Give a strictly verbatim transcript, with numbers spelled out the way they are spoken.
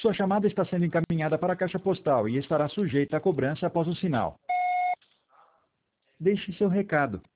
Sua chamada está sendo encaminhada para a caixa postal e estará sujeita a cobrança após o sinal. Deixe seu recado.